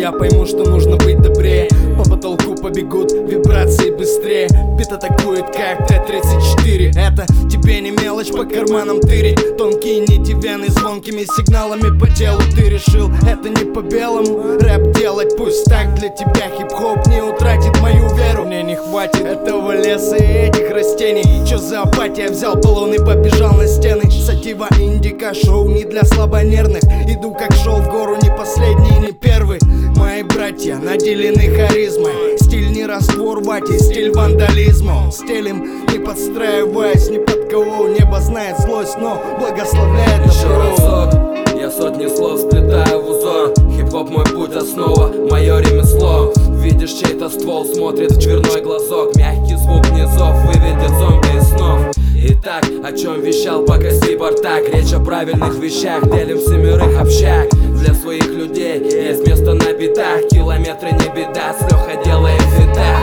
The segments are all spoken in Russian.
я пойму, что нужно быть добрее. По потолку побегут вибрации быстрее. Бит атакует как Т-34. Это тебе не мелочь по карманам тырить. Тонкие нити вены звонкими сигналами по телу. Ты решил, это не по-белому рэп делать. Пусть так для тебя хип-хоп не утратит мою веру. Мне не хватит этого леса и этих растений. Чё за апатия? Взял баллон и побежал на стены. Сатива индика, шоу не для слабонервных. Иду как шел в гору, не последний, не первый. Мои братья наделены харизмой. Стиль не раствор вати, стиль вандализма. Стелим, не подстраиваясь ни под кого. Небо знает злость, но благословляет добро. Я сотни слов сплетаю в узор. Хип-хоп мой путь, основа, мое ремесло. Видишь чей-то ствол, смотрит в дверной глазок. Мягкий звук низов выведет зомби из снов. Итак, о чем вещал пока Спартак? Речь о правильных вещах, делим семерых общак. Для своих людей есть место на битах. Километры не беда, с Лёха делаем фита.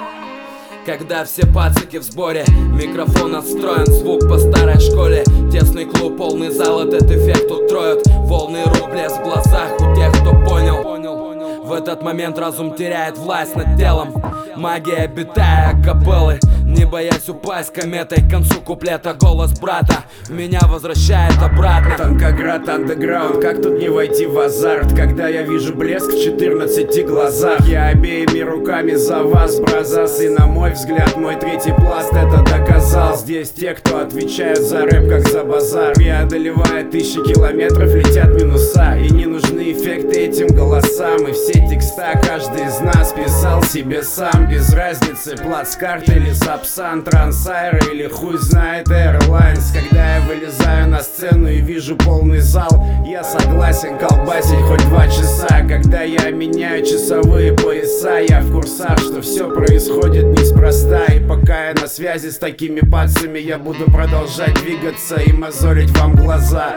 Когда все пацаки в сборе, микрофон отстроен, звук по старой школе. Тесный клуб, полный зал, этот эффект утроит. Волны рук, блеск в глазах у тех, кто понял. В этот момент разум теряет власть над телом. Магия битая акапеллы. Не боясь упасть кометой, к концу куплета голос брата меня возвращает обратно. Танкоград, андеграунд, как тут не войти в азарт, когда я вижу блеск в 14 глазах. Я обеими руками за вас, бразас, и на мой взгляд мой третий пласт это доказал. Здесь те, кто отвечают за рэп, как за базар. Преодолевая тысячи километров, летят минуса, и не нужны эффекты этим голосам. И все текста каждый из нас писал себе сам. Без разницы, плацкарт или Сапсан, Трансайр или хуй знает Airlines. Когда я вылезаю на сцену и вижу полный зал, я согласен колбасить хоть 2 часа. Когда я меняю часовые пояса, я в курсах, что все происходит неспроста. И пока я на связи с такими пацами, я буду продолжать двигаться и мозолить вам глаза.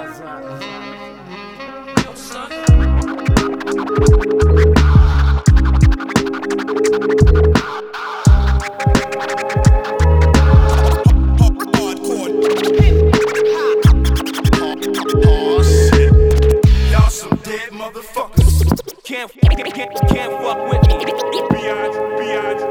Can't fuck with me. Beyond.